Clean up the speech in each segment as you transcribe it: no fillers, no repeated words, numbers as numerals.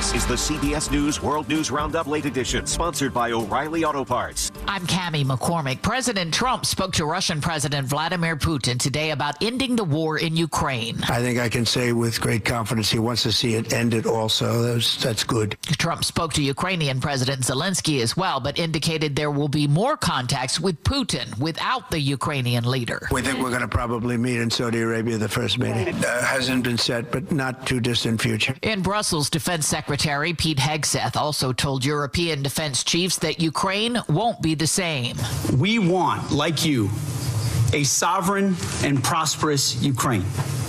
This is the CBS News World News Roundup Late Edition, sponsored by O'Reilly Auto Parts. I'm Cammie McCormick. President Trump spoke to Russian President Vladimir Putin today about ending the war in Ukraine. I think I can say with great confidence he wants to see it ended also. That's good. Trump spoke to Ukrainian President Zelensky as well, but indicated there will be more contacts with Putin without the Ukrainian leader. We think we're going to probably meet in Saudi Arabia, the first meeting. Hasn't been set, but not too distant future. In Brussels, Defense Secretary Pete Hegseth also told European defense chiefs that Ukraine won't be the same. We want, like you, a sovereign and prosperous Ukraine.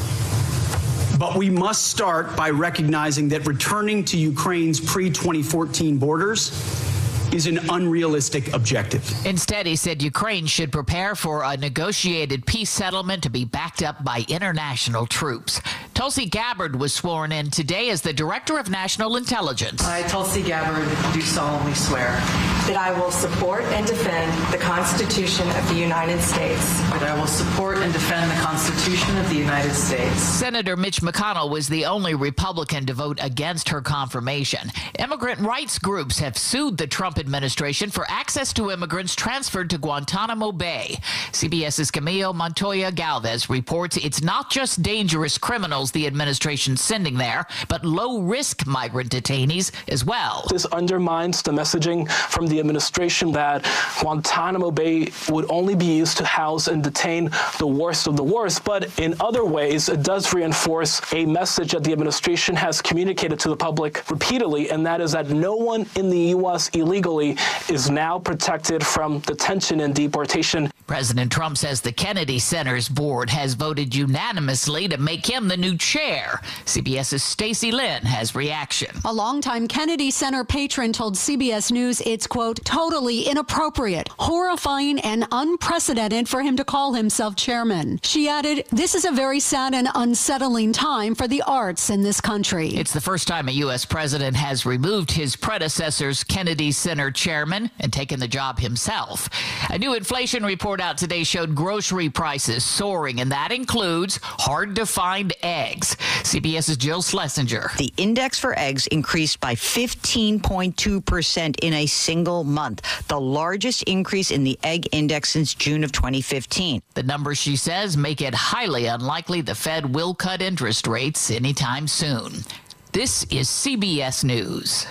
But we must start by recognizing that returning to Ukraine's pre-2014 borders is an unrealistic objective. Instead, he said Ukraine should prepare for a negotiated peace settlement to be backed up by international troops. Tulsi Gabbard was sworn in today as the Director of National Intelligence. I, Tulsi Gabbard, do solemnly swear that I will support and defend the Constitution of the United States. That I will support and defend the Constitution of the United States. Senator Mitch McConnell was the only Republican to vote against her confirmation. Immigrant rights groups have sued the Trump administration for access to immigrants transferred to Guantanamo Bay. CBS's Camilo Montoya Galvez reports it's not just dangerous criminals the administration's sending there, but low-risk migrant detainees as well. This undermines the messaging from the administration that Guantanamo Bay would only be used to house and detain the worst of the worst, but in other ways, it does reinforce a message that the administration has communicated to the public repeatedly, and that is that no one in the U.S. illegally is now protected from detention and deportation. President Trump says the Kennedy Center's board has voted unanimously to make him the new chair. CBS's Stacey Lynn has reaction. A longtime Kennedy Center patron told CBS News it's, quote, totally inappropriate, horrifying, and unprecedented for him to call himself chairman. She added, this is a very sad and unsettling time for the arts in this country. It's the first time a U.S. president has removed his predecessor's Kennedy Center chairman and taken the job himself. A new inflation report out today showed grocery prices soaring, and that includes hard-to-find eggs. CBS's Jill Schlesinger. The index for eggs increased by 15.2% in a single month, the largest increase in the egg index since June of 2015. The numbers, she says, make it highly unlikely the Fed will cut interest rates anytime soon. This is CBS News.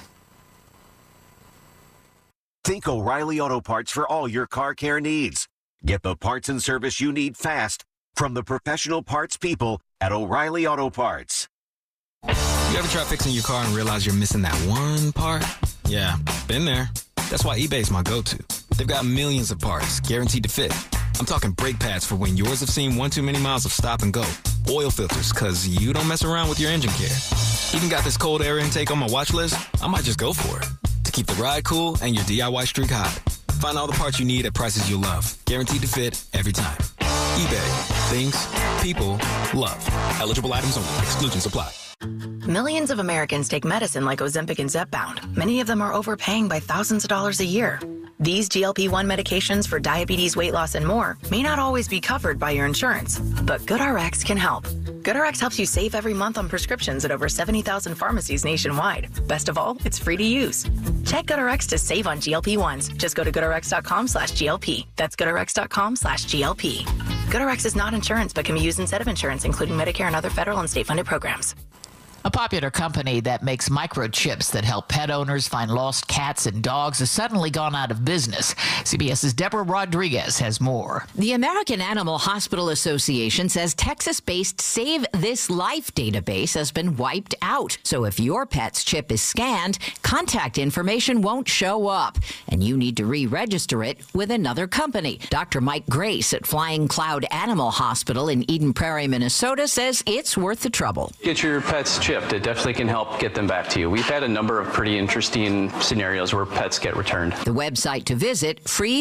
Think O'Reilly Auto Parts for all your car care needs. Get the parts and service you need fast from the professional parts people at O'Reilly Auto Parts. You ever try fixing your car and realize you're missing that one part? Yeah, been there. That's why eBay's my go-to. They've got millions of parts guaranteed to fit. I'm talking brake pads for when yours have seen one too many miles of stop and go. Oil filters, because you don't mess around with your engine care. Even got this cold air intake on my watch list. I might just go for it. To keep the ride cool and your DIY streak hot. Find all the parts you need at prices you'll love. Guaranteed to fit every time. eBay. Things people love. Eligible items only. Exclusions apply. Millions of Americans take medicine like Ozempic and Zepbound. Many of them are overpaying by thousands of dollars a year. These GLP-1 medications for diabetes, weight loss, and more may not always be covered by your insurance, but GoodRx can help. GoodRx helps you save every month on prescriptions at over 70,000 pharmacies nationwide. Best of all, it's free to use. Check GoodRx to save on GLP-1s. Just go to GoodRx.com/GLP. That's GoodRx.com/GLP. GoodRx is not insurance, but can be used instead of insurance, including Medicare and other federal and state-funded programs. A popular company that makes microchips that help pet owners find lost cats and dogs has suddenly gone out of business. CBS's Deborah Rodriguez has more. The American Animal Hospital Association says Texas-based Save This Life database has been wiped out. So if your pet's chip is scanned, contact information won't show up, and you need to re-register it with another company. Dr. Mike Grace at Flying Cloud Animal Hospital in Eden Prairie, Minnesota, says it's worth the trouble. Get your pet's chip. It definitely can help get them back to you. We've had a number of pretty interesting scenarios where pets get returned. The website to visit,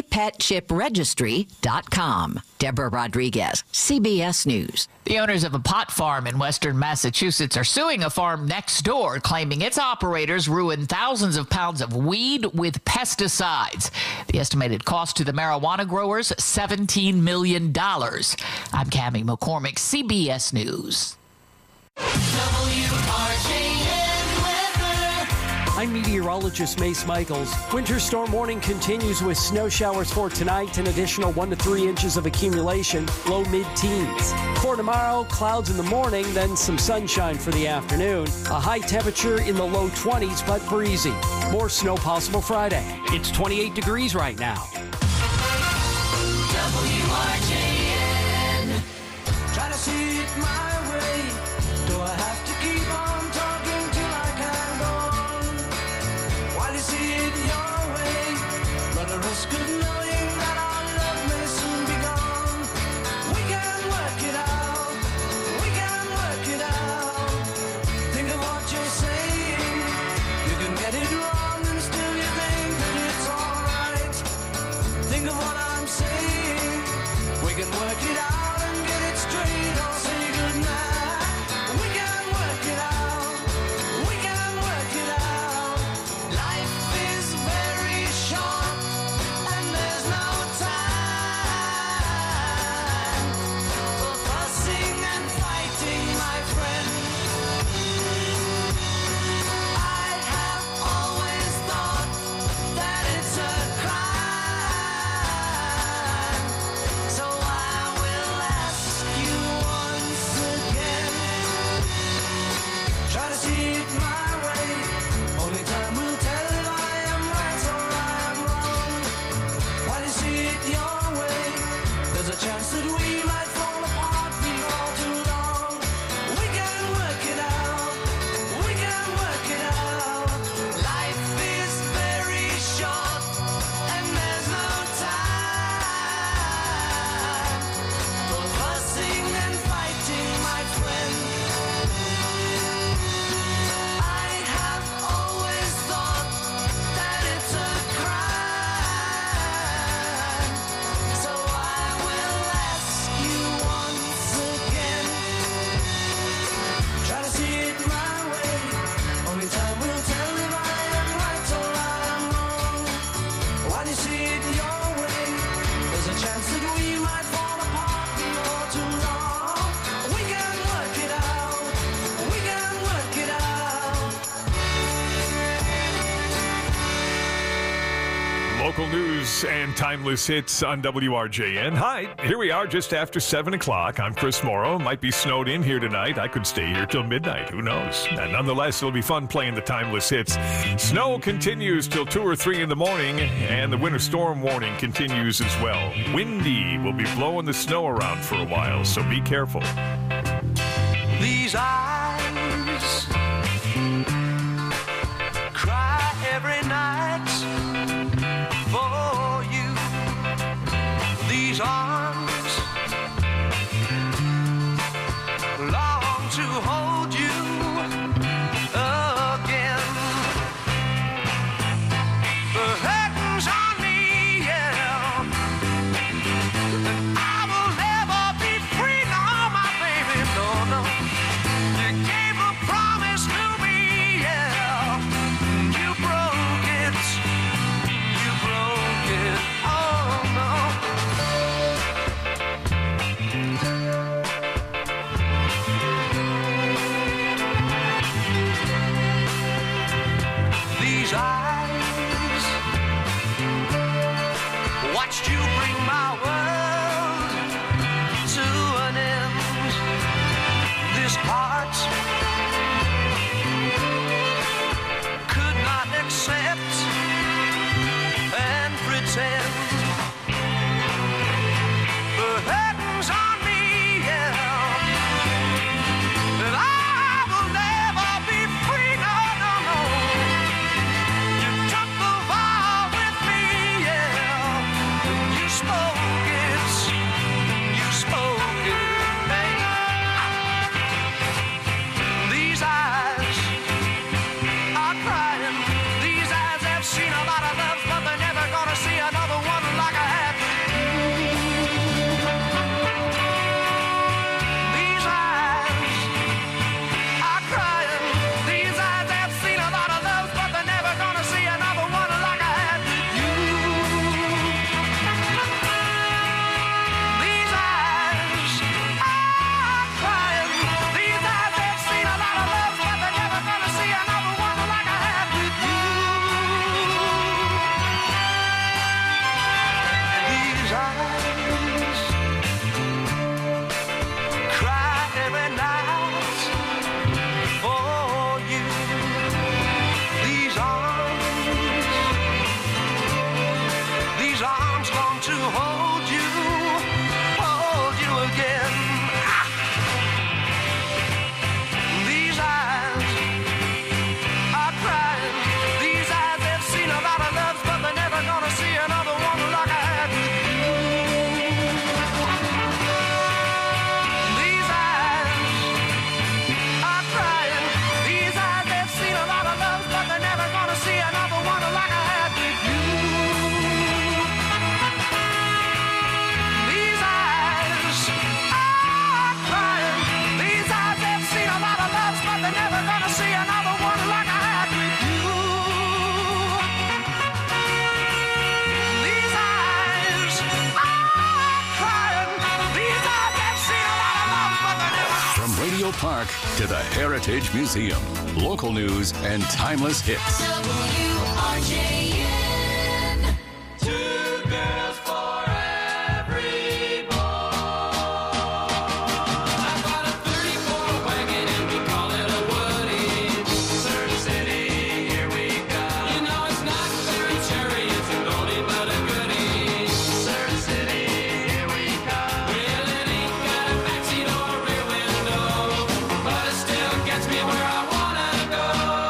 freepetchipregistry.com. Deborah Rodriguez, CBS News. The owners of a pot farm in western Massachusetts are suing a farm next door, claiming its operators ruined thousands of pounds of weed with pesticides. The estimated cost to the marijuana growers, $17 million. I'm Cammie McCormick, CBS News. WRJN weather. I'm meteorologist Mace Michaels. Winter storm warning continues with snow showers for tonight, an additional 1 to 3 inches of accumulation, low mid-teens. For tomorrow, clouds in the morning, then some sunshine for the afternoon. A high temperature in the low 20s, but breezy. More snow possible Friday. It's 28 degrees right now. WRJN. Try to see it my way. Do I have to keep on talking till I can go on? While you see it your way, run the risk of knowing that our love may soon be gone. We can work it out. We can work it out. Think of what you're saying. You can get it wrong and still you think that it's alright. Think of what I'm saying. We can work it out and get it straight or say goodnight. We can work it out. We can work it out. Life is very short and there's no time for fussing and fighting, my friend. I have always thought that it's a crime. So I will ask you once again. Try to see it my way. Only time will tell if I am right or I am wrong. While you see it your way, there's a chance that we might fall apart before too long. We can work it out. We can work it out. Life is very short and there's no time for fussing and fighting, my friend. I have always thought that it's a crime. So I will ask you once again. Try to see it my way. Only time will tell if I am right or I am wrong. While you see it your way, there's a chance that we might fall apart before too long. We can work it out. We can work it out. Local news and timeless hits on WRJN. Hi, here we are just after 7 o'clock. I'm Chris Morrow. Might be snowed in here tonight. I could stay here till midnight. Who knows? And nonetheless, it'll be fun playing the timeless hits. Snow continues till 2 or 3 in the morning, and the winter storm warning continues as well. Windy will be blowing the snow around for a while, so be careful. These eyes cry every night for you. These arms long to hold you again. The curtains on me, yeah. I will never be free, no, my baby, no, no. You gave a promise to me, yeah. You broke it. You broke it. Oh no. These eyes watched you bring my world to an end. This heart could not accept and pretend. The curtains on me, yeah. And I will never be free, no, no, no. You took the vow with me, yeah. You spoke it. You spoke it, hey. These eyes are crying. These eyes have seen a lot of love, but they're never gonna see another one like I had with you. These eyes are crying. These eyes have seen a lot of love, but they're never gonna see another one like I had with you. These eyes are crying. These eyes have seen a lot of love, but they're never gonna see another one like I had with you. Park to the Heritage Museum. Local news and timeless hits. WRJN. Two girls for every boy. I've got a 34 wagon and we call it a Woody. Surf City, here we go. You know it's not very cherry, it's an oldie but a goodie. Surf City, here we go. Well, it ain't got a backseat or a rear window, but it still gets me where I wanna go.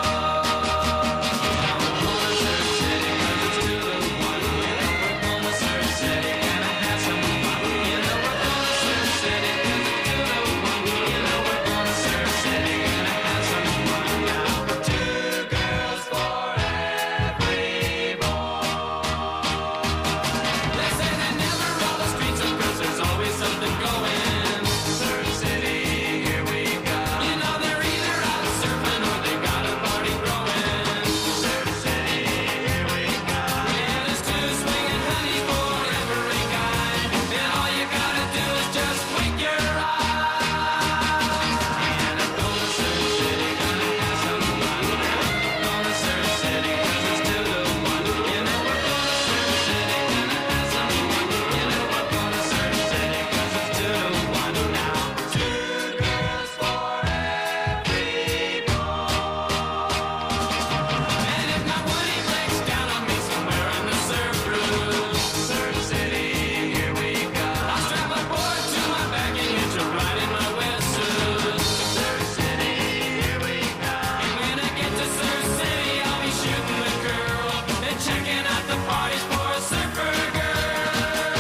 I'm going to Surf City 'cause it's 2 to 1. You know we're going to Surf City and I have some fun. You know we're going to Surf City 'cause it's 2 to 1. You know we're going to Surf City and I have some fun. Now 2 girls for every boy. They say they never roll the streets of 'cause there's always something going. Surf City, here we go. You know they're either out surfing or they got a party growing. Surf City, here we go. Yeah, there's 2 swinging honey for every guy, and all you gotta do is just wink your eye. And I'm going to Surf City, gonna have some fun. Going to Surf City 'cause it's 2 to 1. You know we're going to Surf City, gonna have some fun. You know we're going to Surf City 'cause it's 2 to 1 now. 2 girls for every boy. And if my Woody breaks down on me somewhere in the surf room, Surf City, here we go. I'll strap a board to my back and hitch a ride in my wetsuit. Surf City, here we go. And when I get to Surf City, I'll be shooting the girl and checking out the parties for a surfer girl.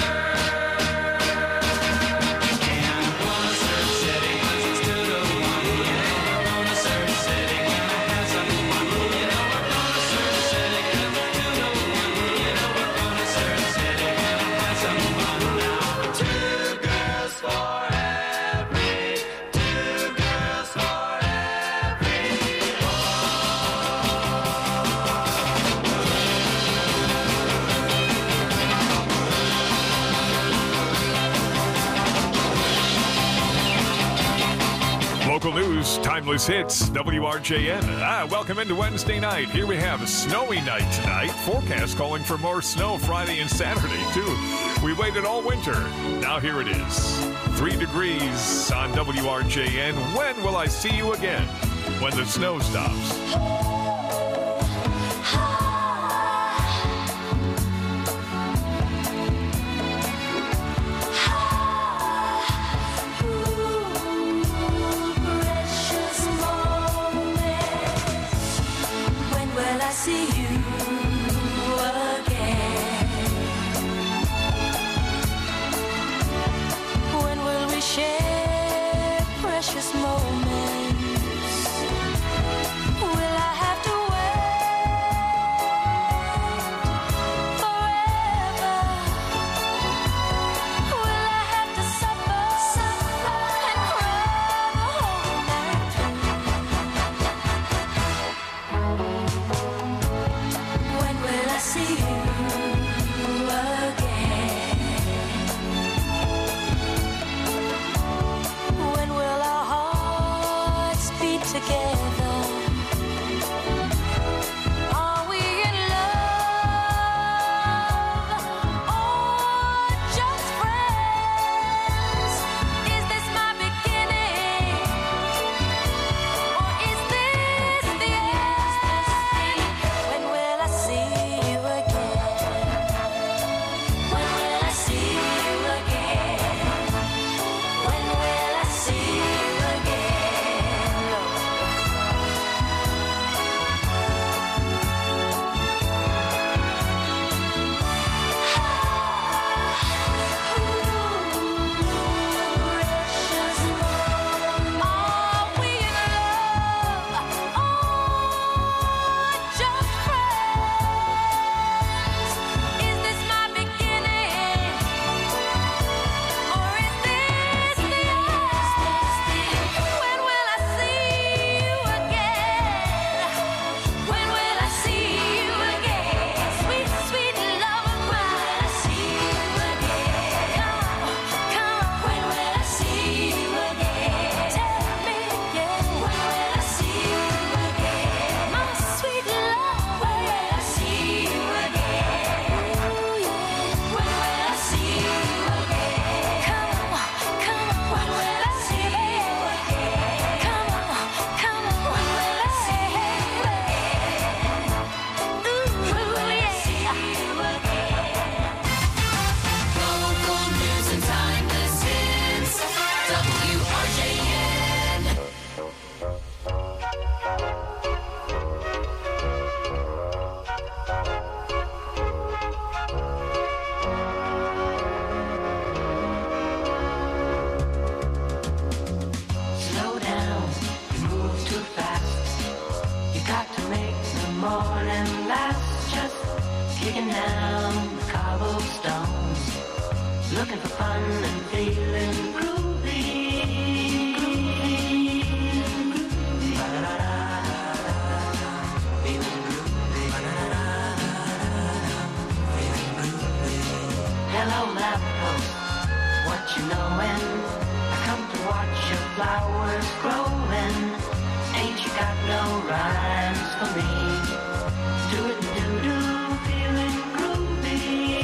And I'm going to Surf City 'cause it's 2 to 1. You know we're going to Surf City, gonna have some fun. You know we're going to Surf City 'cause it's 2 to 1. You know we're going to Surf City, gonna have some fun now. 2 girls for every, 2 girls for every Local news, timeless hits, WRJN. Welcome into Wednesday night. Here we have a snowy night tonight. Forecast calling for more snow Friday and Saturday, too. We waited all winter. Now here it is. 3 degrees on WRJN. When will I see you again? When the snow stops. precious moment. When will I see you again? When will we share precious moments? Will I have to wait forever? Will I have to suffer and cry the whole night through? morning last, just kicking down the cobblestones, looking for fun and feeling groovy. Hello, lamppost, what you knowin'? I come to watch your flowers growin'. Ain't you got no rhymes for me? Do it and do-do, feeling groovy.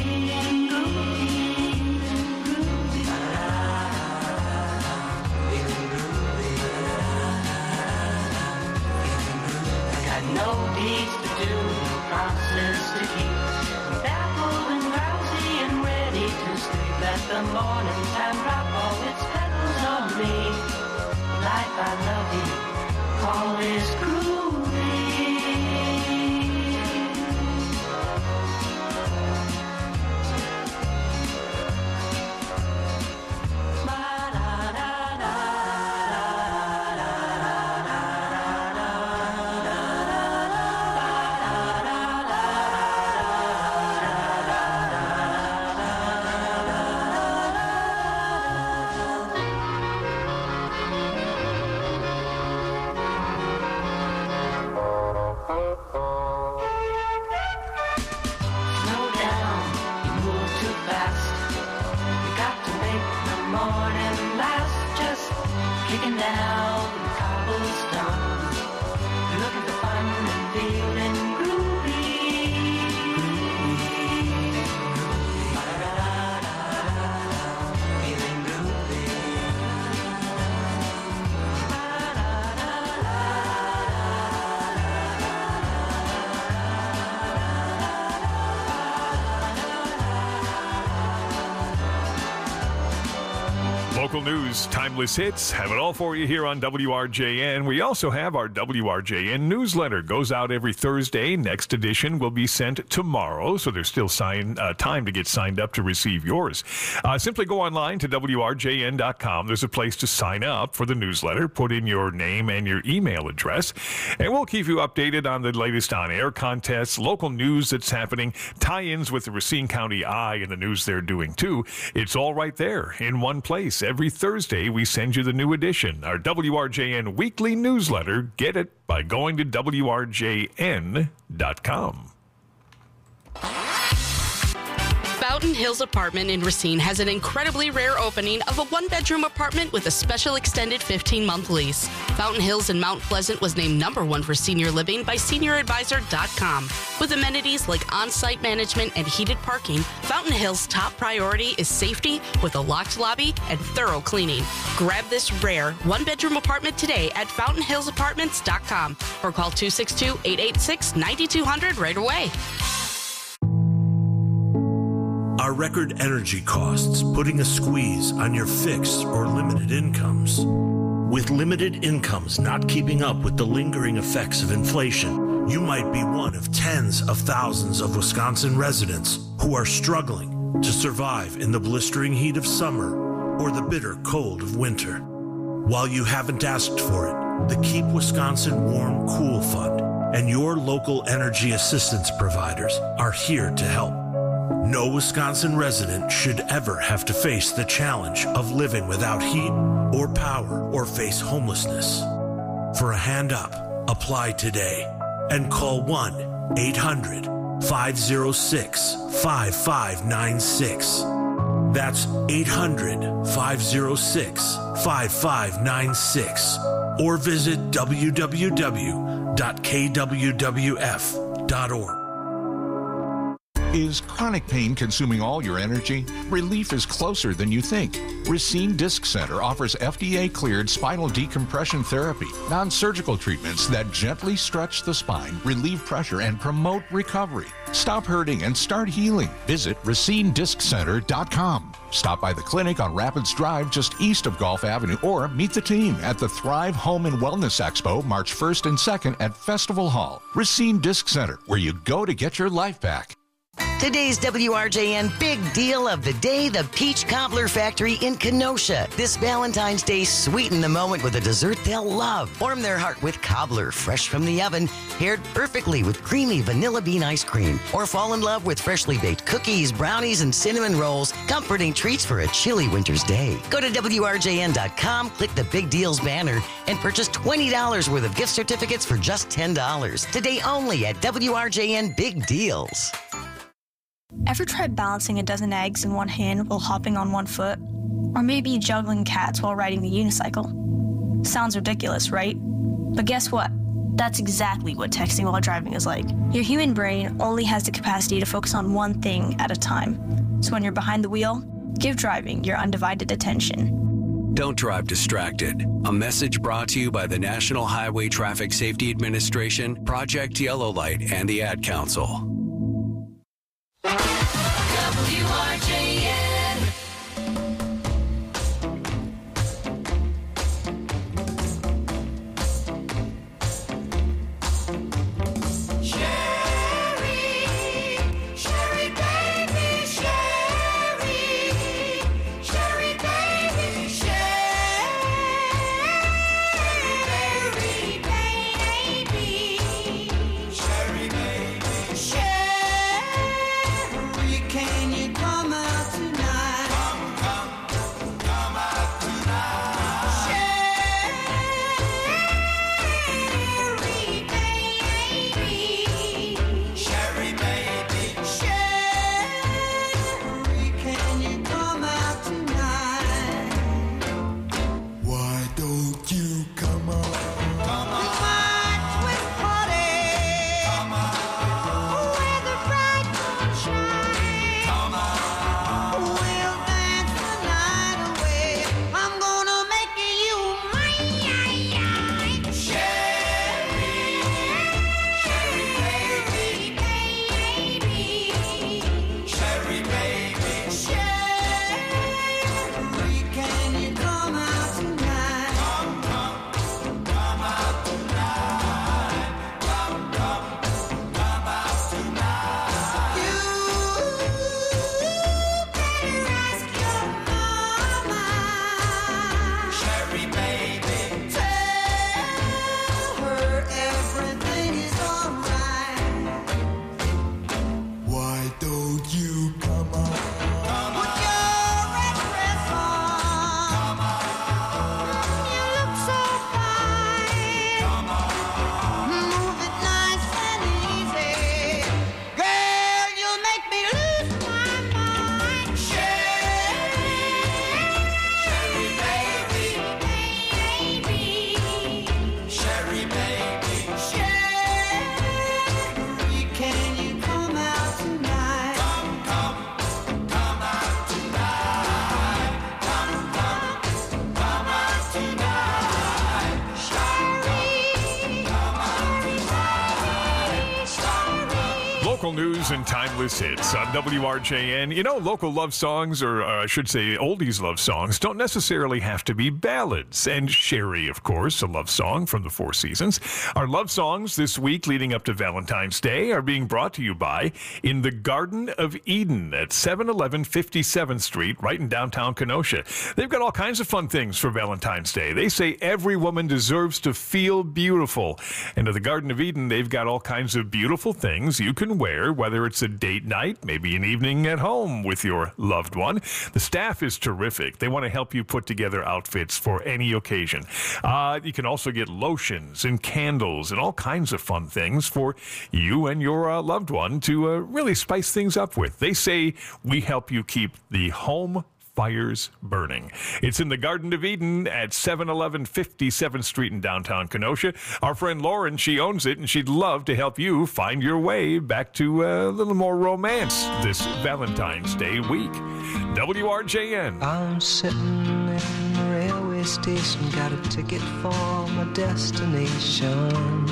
I got no deeds to do, no promises to keep. I'm baffled and drowsy and ready to sleep. Let the morning time drop all its petals on me. Life, I love you, always groovy. Local news, timeless hits, have it all for you here on WRJN. We also have our WRJN newsletter. Goes out every Thursday. Next edition will be sent tomorrow, so there's still time to get signed up to receive yours. Simply go online to WRJN.com. There's a place to sign up for the newsletter. Put in your name and your email address, and we'll keep you updated on the latest on-air contests, local news that's happening, tie-ins with the Racine County Eye and the news they're doing too. It's all right there in one place. Every Thursday, we send you the new edition, our WRJN weekly newsletter. Get it by going to WRJN.com. Fountain Hills Apartment in Racine has an incredibly rare opening of a one-bedroom apartment with a special extended 15-month lease. Fountain Hills in Mount Pleasant was named #1 for senior living by SeniorAdvisor.com. With amenities like on-site management and heated parking, Fountain Hills' top priority is safety with a locked lobby and thorough cleaning. Grab this rare one-bedroom apartment today at FountainHillsApartments.com or call 262-886-9200 right away. Are record energy costs putting a squeeze on your fixed or limited incomes? With limited incomes not keeping up with the lingering effects of inflation, you might be one of tens of thousands of Wisconsin residents who are struggling to survive in the blistering heat of summer or the bitter cold of winter. While you haven't asked for it, the Keep Wisconsin Warm Cool Fund and your local energy assistance providers are here to help. No Wisconsin resident should ever have to face the challenge of living without heat or power or face homelessness. For a hand up, apply today and call 1-800-506-5596. That's 800-506-5596. Or visit www.kwwf.org. Is chronic pain consuming all your energy? Relief is closer than you think. Racine Disc Center offers FDA-cleared spinal decompression therapy, non-surgical treatments that gently stretch the spine, relieve pressure, and promote recovery. Stop hurting and start healing. Visit RacineDiscCenter.com. Stop by the clinic on Rapids Drive just east of Gulf Avenue or meet the team at the Thrive Home and Wellness Expo March 1st and 2nd at Festival Hall. Racine Disc Center, where you go to get your life back. Today's WRJN big deal of the day, the Peach Cobbler Factory in Kenosha. This Valentine's Day, sweeten the moment with a dessert they'll love. Warm their heart with cobbler, fresh from the oven, paired perfectly with creamy vanilla bean ice cream. Or fall in love with freshly baked cookies, brownies, and cinnamon rolls. Comforting treats for a chilly winter's day. Go to WRJN.com, click the Big Deals banner, and purchase $20 worth of gift certificates for just $10. Today only at WRJN Big Deals. Ever tried balancing a dozen eggs in one hand while hopping on one foot? Or maybe juggling cats while riding the unicycle? Sounds ridiculous, right? But guess what? That's exactly what texting while driving is like. Your human brain only has the capacity to focus on one thing at a time. So when you're behind the wheel, give driving your undivided attention. Don't drive distracted. A message brought to you by the National Highway Traffic Safety Administration, Project Yellow Light, and the Ad Council. Local news and timeless hits on WRJN. You know, local love songs, or I should say oldies love songs, don't necessarily have to be ballads. And Sherry, of course, a love song from the Four Seasons. Our love songs this week leading up to Valentine's Day are being brought to you by In the Garden of Eden at 711 57th Street, right in downtown Kenosha. They've got all kinds of fun things for Valentine's Day. They say every woman deserves to feel beautiful. And at the Garden of Eden, they've got all kinds of beautiful things you can wear, whether it's a date night, maybe an evening at home with your loved one. The staff is terrific. They want to help you put together outfits for any occasion. You can also get lotions and candles and all kinds of fun things for you and your loved one to really spice things up with. They say we help you keep the home fires burning. It's in the Garden of Eden at 711 57th Street in downtown Kenosha. Our friend Lauren, she owns it, and she'd love to help you find your way back to a little more romance this Valentine's Day week. WRJN. I'm sitting in the railway station, got a ticket for my destination.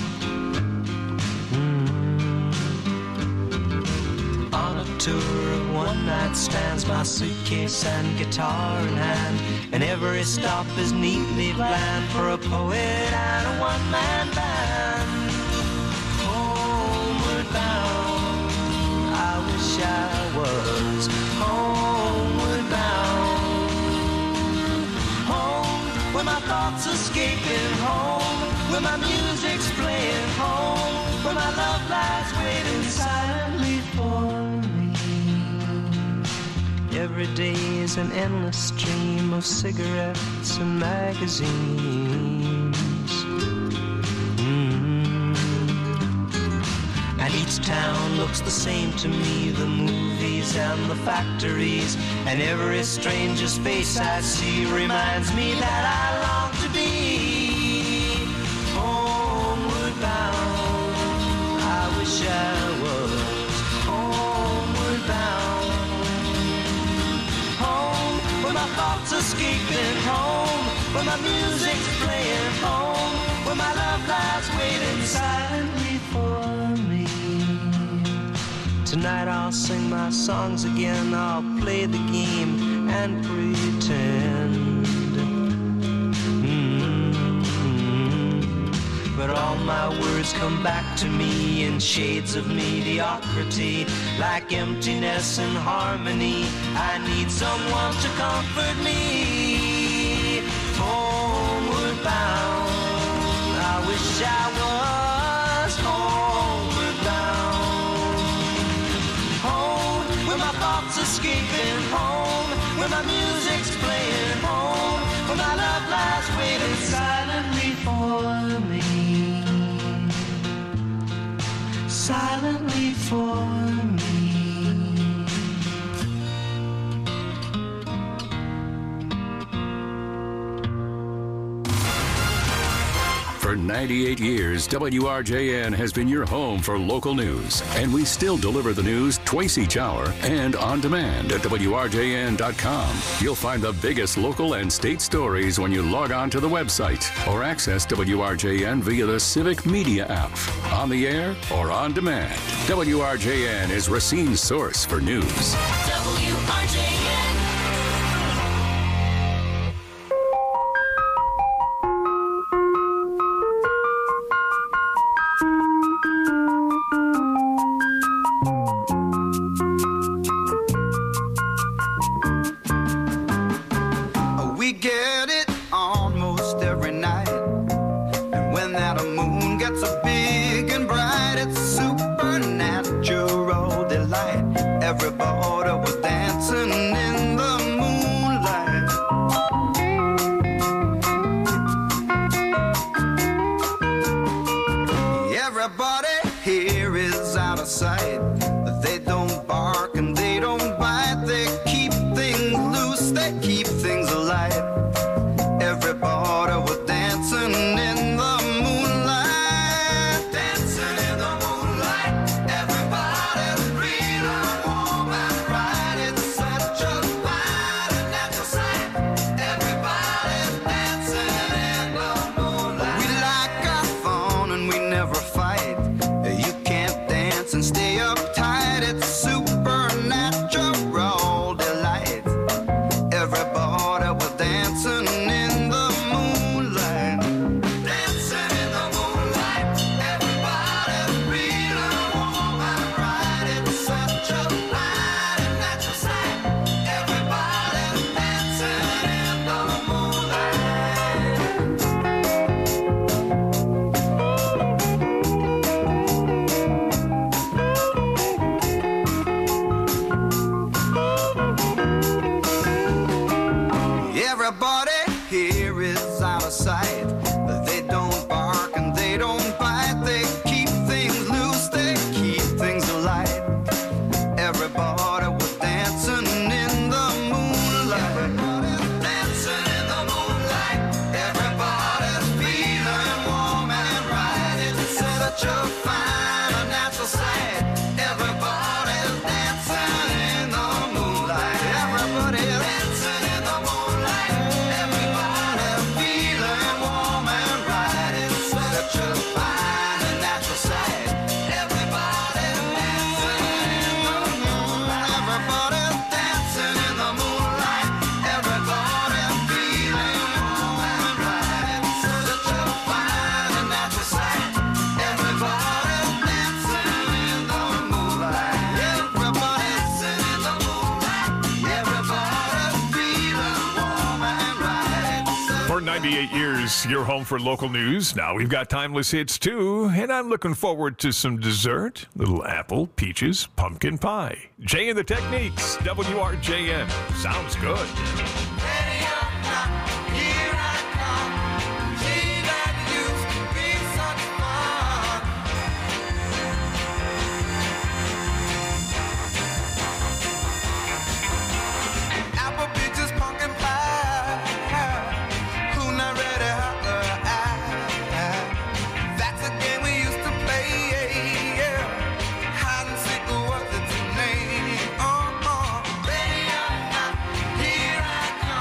On a tour of one-night stands, my suitcase and guitar in hand, and every stop is neatly planned for a poet and a one-man band. Homeward bound, I wish where my music's playing home, where my love lies waiting silently for me. Every day is an endless stream of cigarettes and magazines. And each town looks the same to me, the movies and the factories, and every stranger's face I see reminds me that I long to be homeward bound. I wish I was homeward bound. Home, where my thoughts escaping home, where my music's playing home, where my love lies waiting silently for me. Tonight I'll sing my songs again, I'll play the game and pretend. But all my words come back to me in shades of mediocrity, like emptiness and harmony. I need someone to comfort me. Homeward bound, I wish I was homeward bound. Home, where my thoughts escaping home, where my music's playing home, where my love lies waiting silently for me. Silently for me. For 98 years, WRJN has been your home for local news, and we still deliver the news twice each hour and on demand at WRJN.com. You'll find the biggest local and state stories when you log on to the website or access WRJN via the Civic Media app, on the air or on demand. WRJN is Racine's source for news. WRJN. We get it almost every night, and when that moon gets so big and bright, it's supernatural delight. Everybody was dancing in the moonlight. Everybody here is out of sight. They don't bark and they don't bite. They keep things loose, they keep things alive. Everybody was dancing in the moonlight. Dancing in the moonlight. Everybody's feeling warm and bright. It's such a fine and natural sight. Everybody's dancing in the moonlight. We like our fun and we never fight. You can't dance and stay uptight. 98 years, your home for local news. Now we've got timeless hits, too, and I'm looking forward to some dessert. Little apple, peaches, pumpkin pie. Jay and the Techniques, WRJN. Sounds good. Here I come.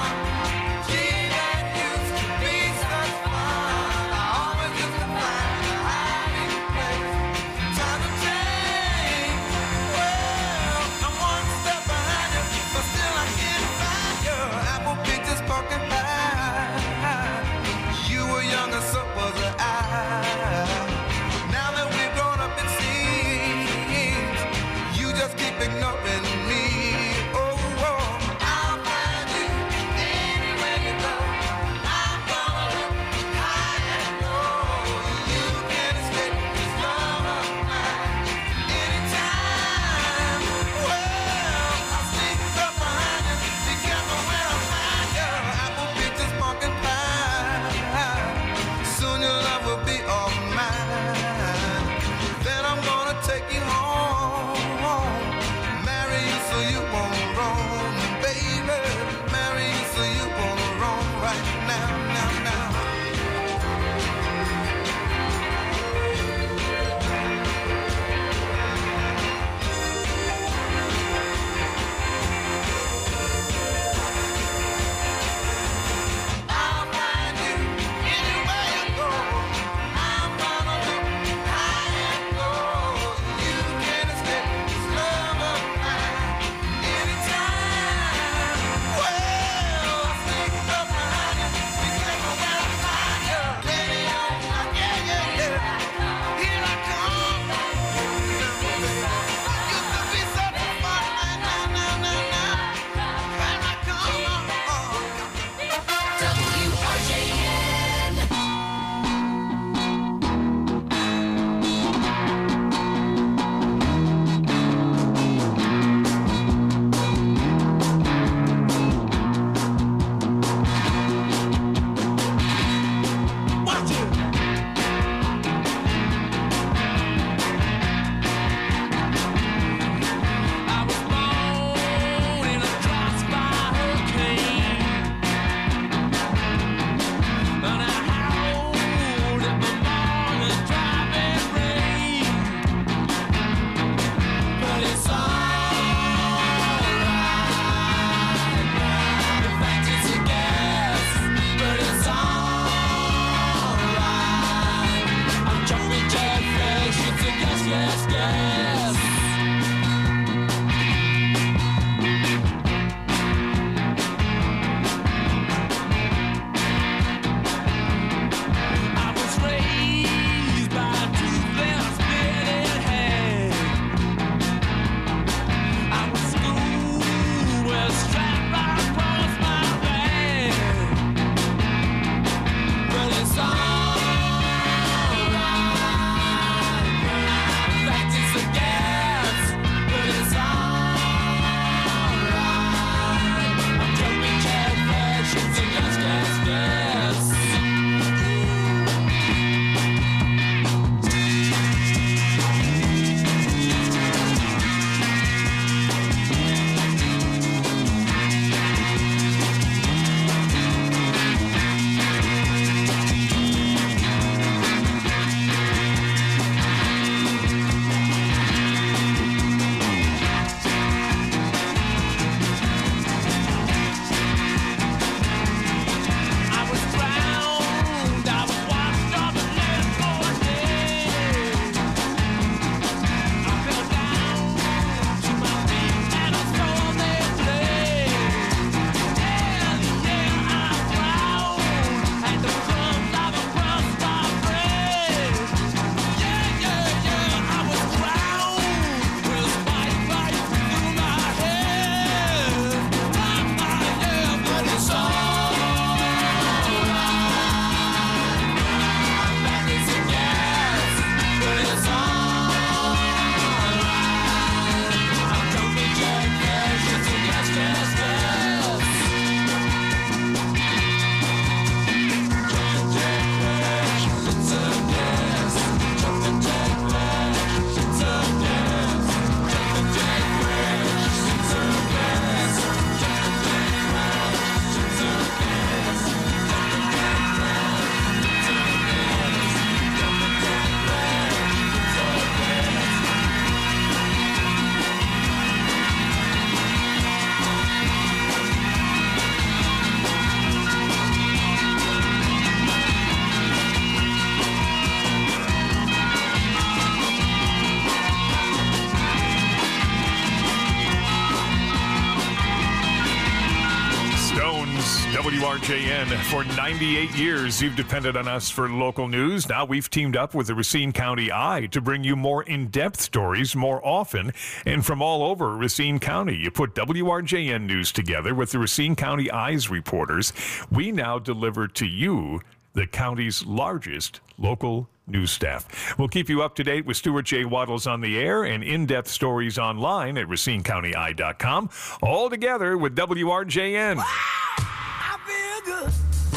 WRJN. For 98 years, you've depended on us for local news. Now we've teamed up with the Racine County Eye to bring you more in-depth stories more often and from all over Racine County. You put WRJN news together with the Racine County Eye's reporters. We now deliver to you the county's largest local news staff. We'll keep you up to date with Stuart J. Waddles on the air and in-depth stories online at RacineCountyEye.com. All together with WRJN. I feel good.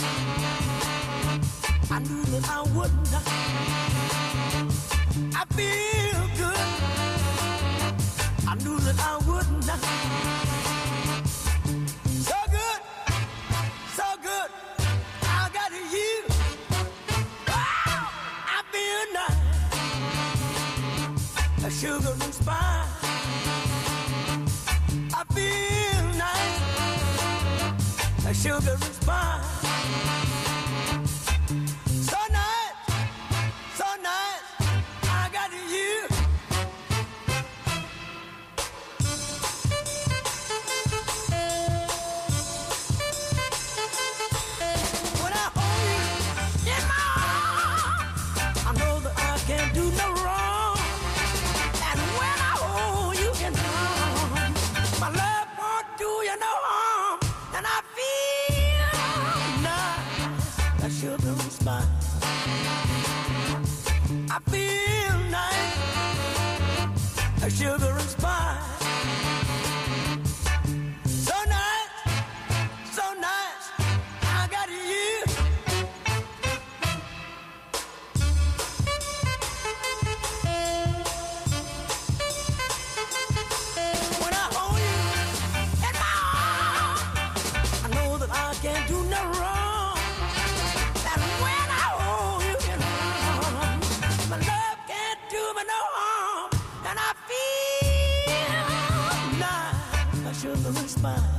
I knew that I would not. I feel good. I knew that I would not. So good. So good. I got you. Wow. I feel nice. A sugar and spice. I feel nice. A sugar and spice. So nice, so nice, I got you. When I hold you in my arms, I know that I can't do no wrong. And when I hold you in my arms, my love won't do you no harm. And I feel nice, that sugar and spice. I feel nice, that sugar and spice. So nice, I got you. When I hold you in my arms, I know that I can't do no wrong. And when I hold you in my arms, my love can't do me no harm. And I feel nice, a sugar and spice.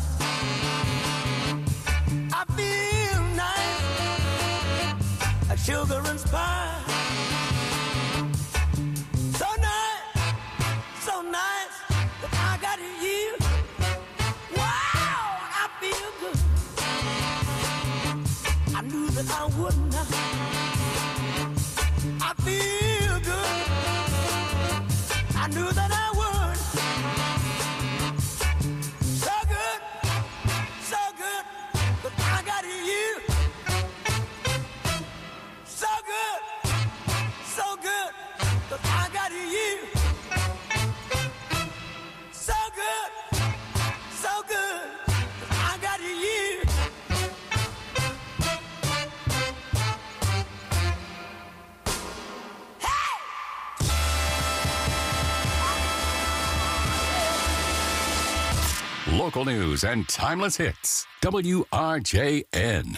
I feel nice, a sugar and spice. So nice, that I got you. Wow, I feel good. I knew that I would not. I feel good. I knew that I would. So good, but I got you. So good, but I got you. So good, but I got you. Local news and timeless hits. WRJN.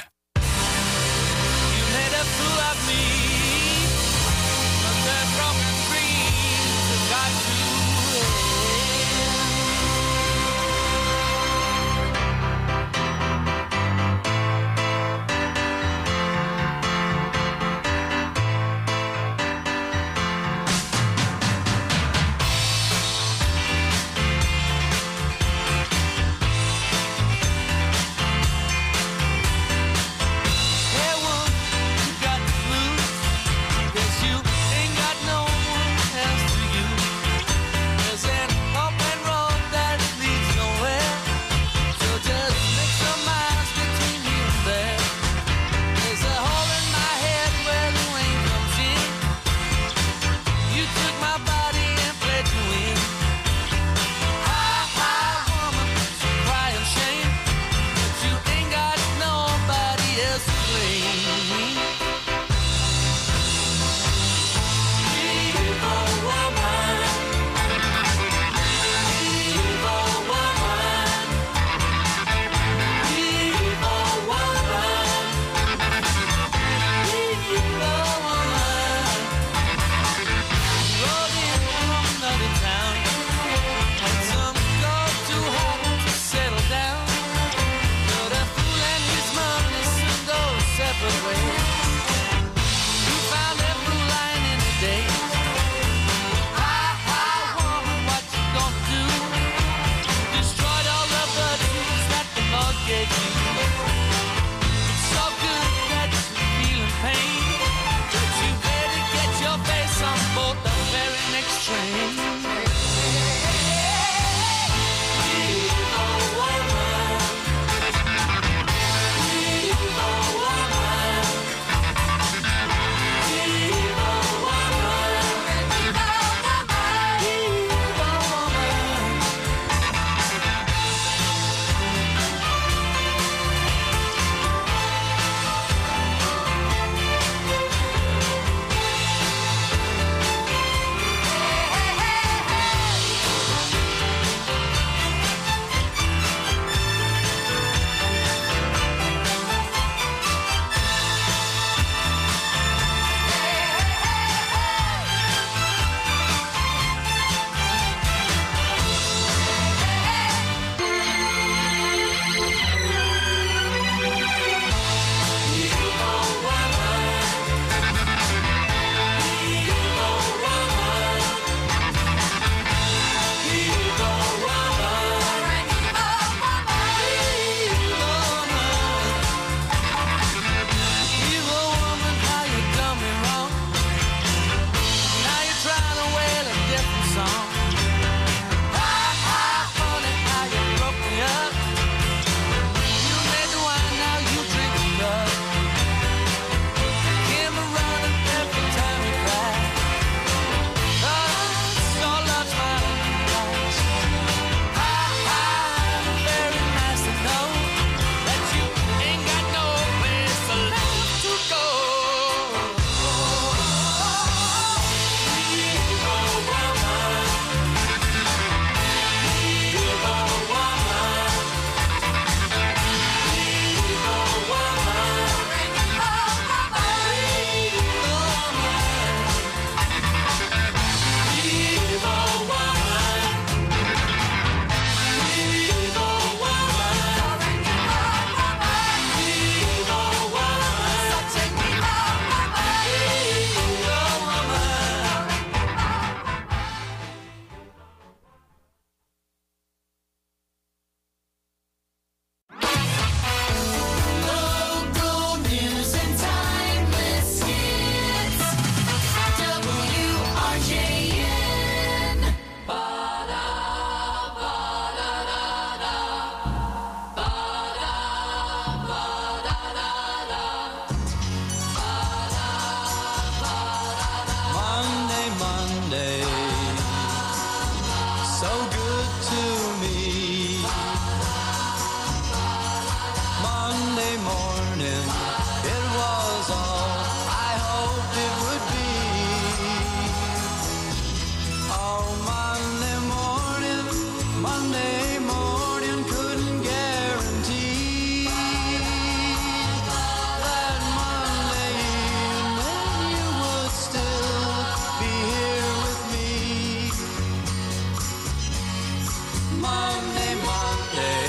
Monday, Monday.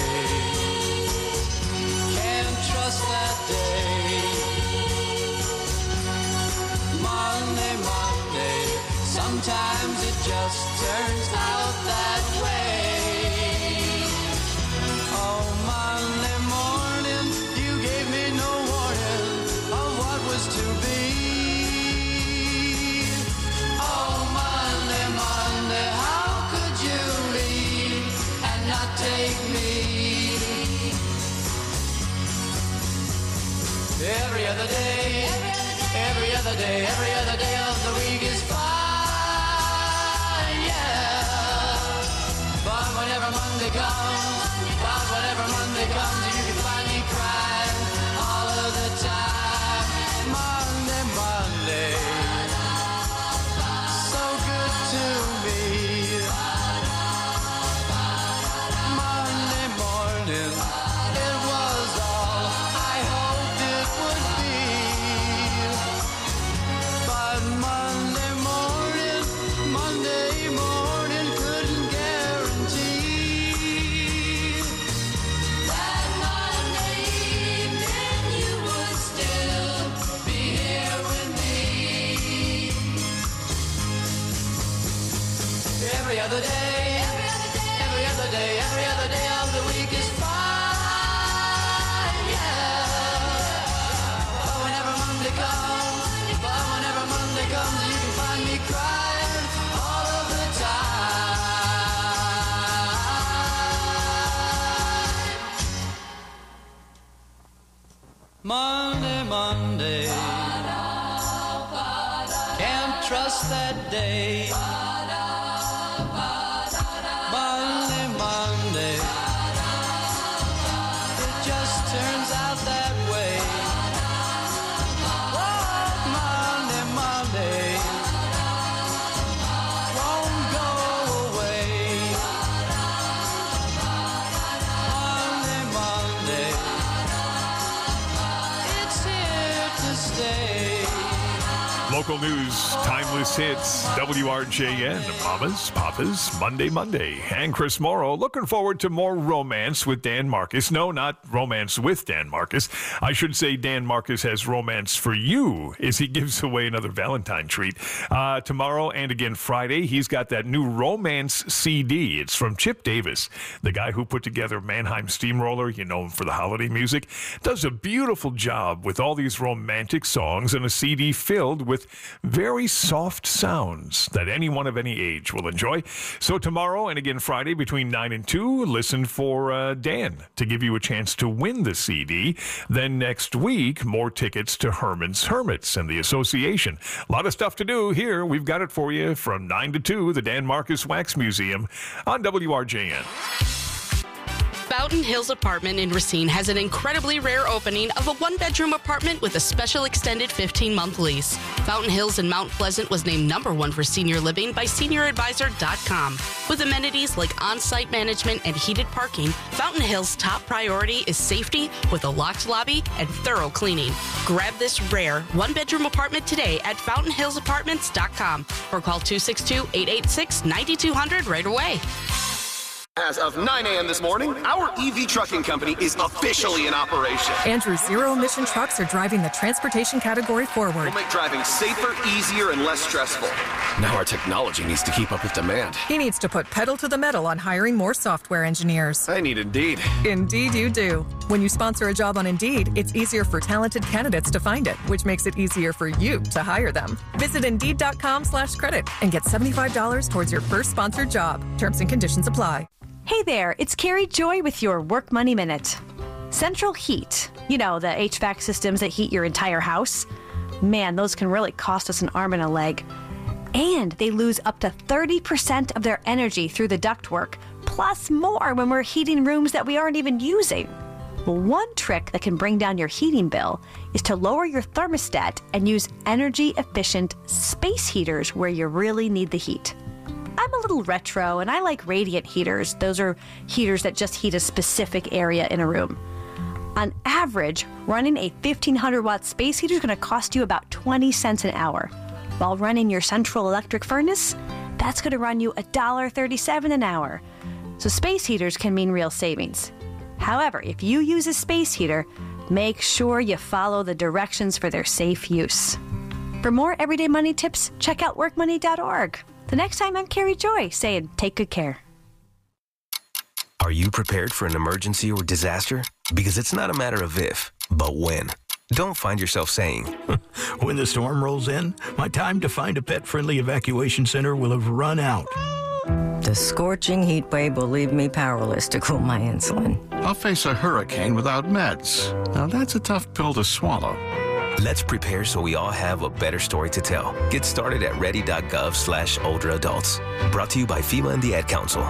Can't trust that day. Monday, Monday. Sometimes it just turns out that way. Oh, Monday morning, you gave me no warning of what was to be. Oh, Monday, Monday, how could you leave and not take me? Every other day, every other day, every other day of the week is fine, yeah. But whenever Monday comes, you can find me crying all of the time. Monday, Monday, so good to me. Monday morning, it was all I hoped it would be. But Monday morning couldn't guarantee that Monday evening you would still be here with me. Every other day, every other day, every other day of the week is fine, yeah. But whenever Monday comes, you can find me crying all of the time. Monday, can't trust that day. Monday, it just turns out that way. Oh, Monday, won't go away. Monday, it's here to stay. Local news, timeless hits, WRJN, Mamas, Papas, Monday. And Chris Morrow, looking forward to more romance with Dan Marcus. No, not romance with Dan Marcus. I should say Dan Marcus has romance for you as he gives away another Valentine treat. Tomorrow and again Friday, he's got that new romance CD. It's from Chip Davis, the guy who put together Mannheim Steamroller. You know him for the holiday music. Does a beautiful job with all these romantic songs and a CD filled with very soft sounds that anyone of any age will enjoy. So tomorrow and again Friday between 9 and 2, listen for Dan to give you a chance to win the CD. Then next week, more tickets to Herman's Hermits and the Association. A lot of stuff to do here. We've got it for you from 9 to 2, the Dan Marcus Wax Museum on WRJN. Fountain Hills Apartment in Racine has an incredibly rare opening of a one-bedroom apartment with a special extended 15-month lease. Fountain Hills in Mount Pleasant was named #1 for senior living by SeniorAdvisor.com. With amenities like on-site management and heated parking, Fountain Hills' top priority is safety with a locked lobby and thorough cleaning. Grab this rare one-bedroom apartment today at FountainHillsApartments.com or call 262-886-9200 right away. As of 9 a.m. this morning, our EV trucking company is officially in operation. Andrew's zero-emission trucks are driving the transportation category forward. We'll make driving safer, easier, and less stressful. Now our technology needs to keep up with demand. He needs to put pedal to the metal on hiring more software engineers. I need Indeed. Indeed you do. When you sponsor a job on Indeed, it's easier for talented candidates to find it, which makes it easier for you to hire them. Visit Indeed.com/credit and get $75 towards your first sponsored job. Terms and conditions apply. Hey there, it's Carrie Joy with your Work Money Minute. Central Heat, you know, the HVAC systems that heat your entire house. Man, those can really cost us an arm and a leg. And they lose up to 30% of their energy through the ductwork, plus more when we're heating rooms that we aren't even using. Well, one trick that can bring down your heating bill is to lower your thermostat and use energy-efficient space heaters where you really need the heat. I'm a little retro and I like radiant heaters. Those are heaters that just heat a specific area in a room. On average, running a 1500 watt space heater is going to cost you about 20 cents an hour. While running your central electric furnace, that's going to run you $1.37 an hour. So space heaters can mean real savings. However, if you use a space heater, make sure you follow the directions for their safe use. For more everyday money tips, check out workmoney.org. The next time, I'm Carrie Joy saying, take good care. Are you prepared for an emergency or disaster? Because it's not a matter of if, but when. Don't find yourself saying, when the storm rolls in, my time to find a pet-friendly evacuation center will have run out. The scorching heat wave will leave me powerless to cool my insulin. I'll face a hurricane without meds. Now that's a tough pill to swallow. Let's prepare so we all have a better story to tell. Get started at ready.gov/older adults. Brought to you by FEMA and the Ad Council.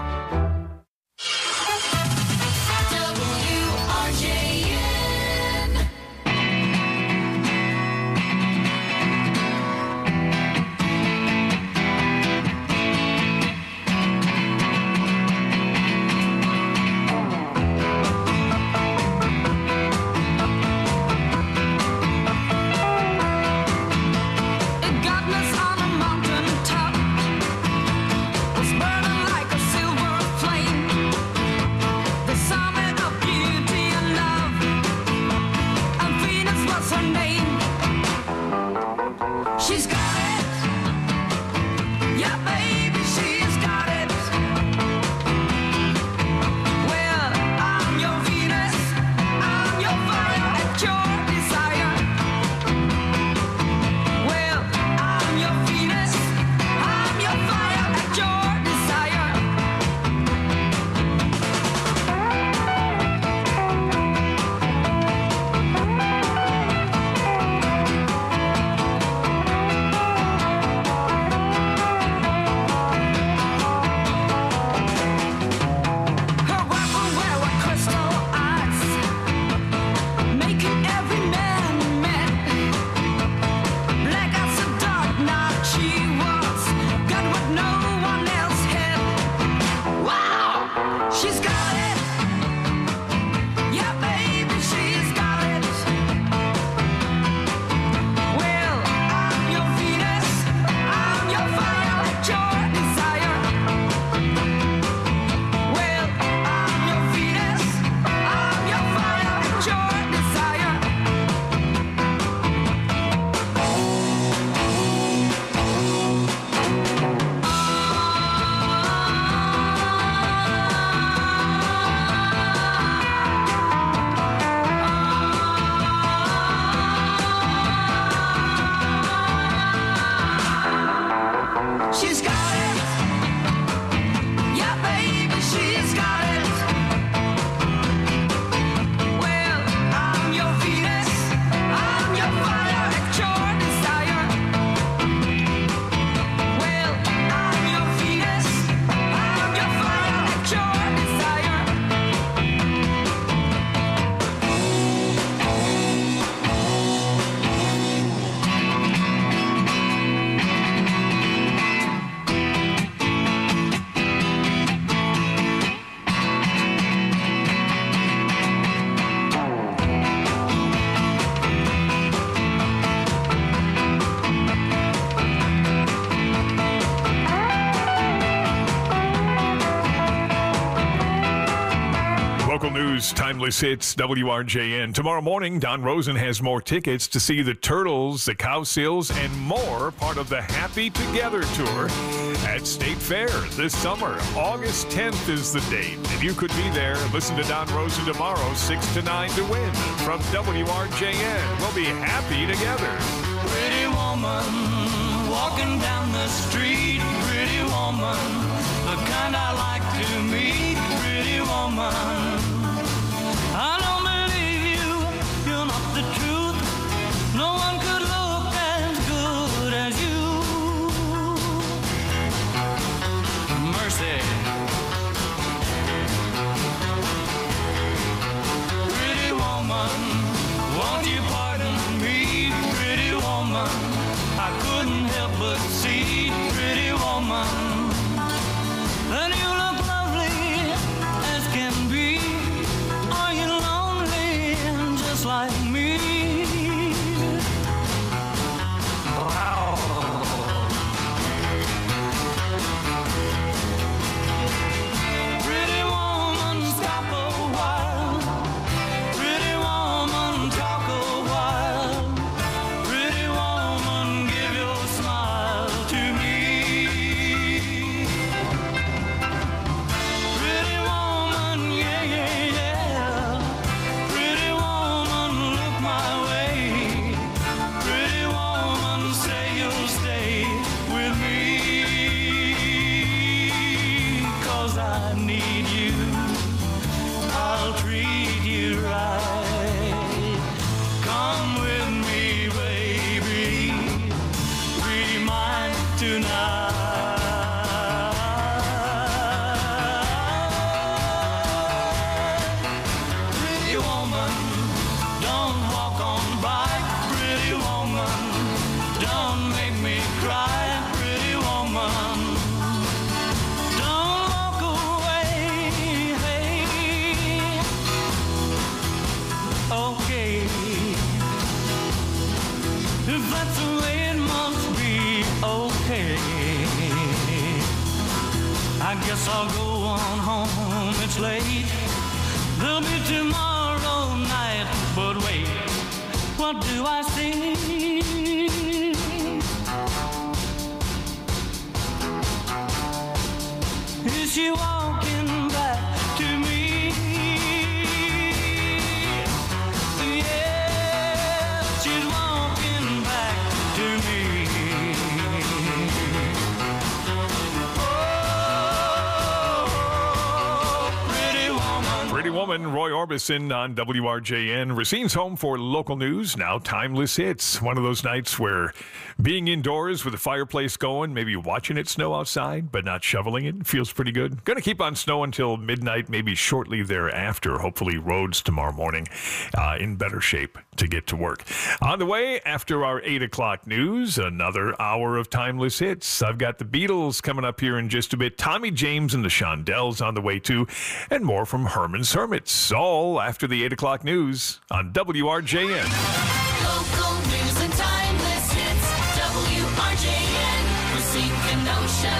Timeless hits, WRJN. Tomorrow morning, Don Rosen has more tickets to see the Turtles, the Cowsills, and more, part of the Happy Together Tour at State Fair this summer. August 10th is the date, and you could be there. Listen to Don Rosen tomorrow, 6 to 9 to win. From WRJN, we'll be happy together. Pretty woman, walking down the street. Pretty woman, the kind I like to meet. Pretty woman, I don't believe you, you're not the truth. No one could look as good as you. Mercy. Pretty woman, won't you pardon me? Pretty woman, I couldn't help but see. Pretty woman, and you look lovely as can be. I guess I'll go on home, it's late. There'll be tomorrow night, but wait, what do I see? Is she walking back to me? Yeah, she's walking back to me. Pretty Woman, Roy Orbison on WRJN. Racine's home for local news, now Timeless Hits. One of those nights where being indoors with the fireplace going, maybe watching it snow outside, but not shoveling it, feels pretty good. Going to keep on snow until midnight, maybe shortly thereafter. Hopefully roads tomorrow morning in better shape to get to work. On the way, after our 8 o'clock news, another hour of Timeless Hits. I've got the Beatles coming up here in just a bit. Tommy James and the Shondells on the way too, and more from Herman's Hermits, all after the 8 o'clock news on WRJN. Local news and timeless hits. WRJN, Racine, Kenosha.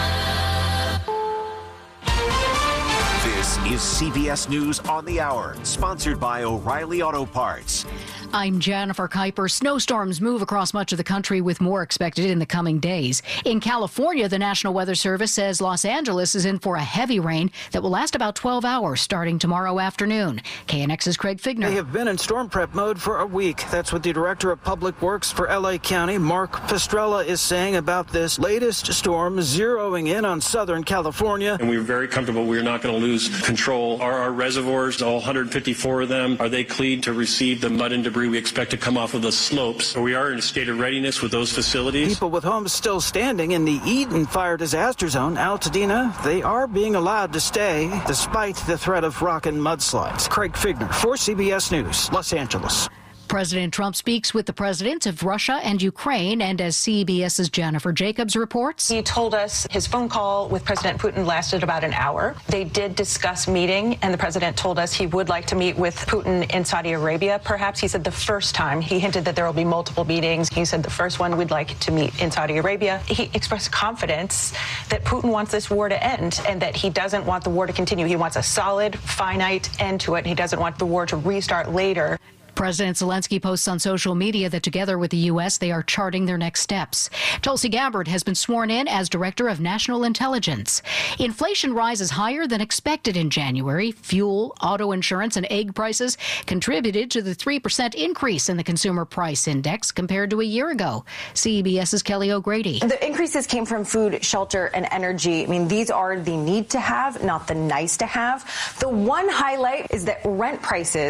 This is CBS News on the Hour, sponsored by O'Reilly Auto Parts. I'm Jennifer Kuiper. Snowstorms move across much of the country with more expected in the coming days. In California, the National Weather Service says Los Angeles is in for a heavy rain that will last about 12 hours starting tomorrow afternoon. KNX's Craig Figner. They have been in storm prep mode for a week. That's what the Director of Public Works for LA County, Mark Pastrella, is saying about this latest storm zeroing in on Southern California. And we're very comfortable we're not going to lose control. Are our reservoirs, all 154 of them, are they clean to receive the mud and debris we expect to come off of the slopes? We are in a state of readiness with those facilities. People with homes still standing in the Eden fire disaster zone, Altadena, they are being allowed to stay despite the threat of rock and mudslides. Craig Figner for CBS News, Los Angeles. President Trump speaks with the presidents of Russia and Ukraine, and as CBS's Jennifer Jacobs reports, he told us his phone call with President Putin lasted about an hour. They did discuss meeting, and the president told us he would like to meet with Putin in Saudi Arabia. Perhaps he said the first time. He hinted that there will be multiple meetings. He said the first one we'd like to meet in Saudi Arabia. He expressed confidence that Putin wants this war to end and that he doesn't want the war to continue. He wants a solid, finite end to it. He doesn't want the war to restart later. President Zelensky posts on social media that together with the U.S., they are charting their next steps. Tulsi Gabbard has been sworn in as Director of National Intelligence. Inflation rises higher than expected in January. Fuel, auto insurance, and egg prices contributed to the 3% increase in the Consumer Price Index compared to a year ago. CBS's Kelly O'Grady. The increases came from food, shelter, and energy. I mean, these are the need to have, not the nice to have. The one highlight is that rent prices